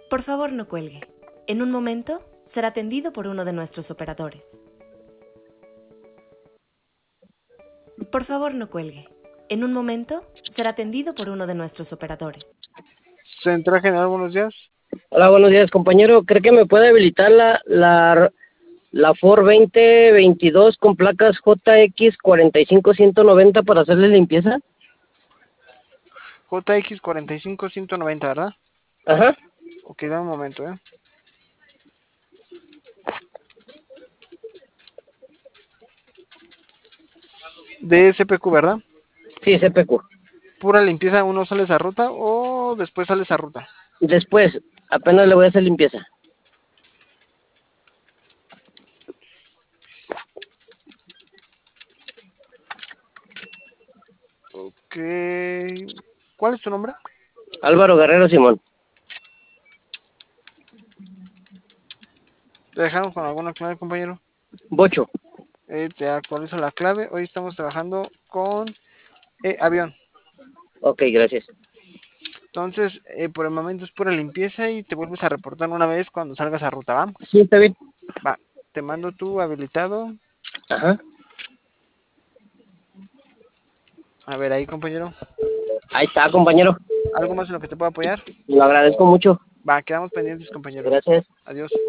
Por favor, no cuelgue. En un momento será atendido por uno de nuestros operadores. Por favor, no cuelgue. En un momento será atendido por uno de nuestros operadores. Central General, buenos días. Hola, buenos días, compañero. ¿Cree que me puede habilitar la Ford 2022 con placas JX 45190 para hacerle limpieza? JX 45190, ¿verdad? Ajá. Ok, dame un momento, De SPQ, ¿verdad? Sí, CPQ. Pura limpieza, ¿uno sale esa ruta o después sale esa ruta? Después, apenas le voy a hacer limpieza. Ok. ¿Cuál es tu nombre? Álvaro Guerrero Simón. ¿Te dejaron con alguna clave, compañero? Bocho. Te actualizo la clave. Hoy estamos trabajando con avión. Ok, gracias. Entonces, por el momento es pura limpieza y te vuelves a reportar una vez cuando salgas a ruta, ¿va? Sí, está bien. Va, te mando tu habilitado. Ajá. A ver ahí, compañero. Ahí está, compañero. ¿Algo más en lo que te pueda apoyar? Lo agradezco mucho. Va, quedamos pendientes, compañero. Gracias. Adiós.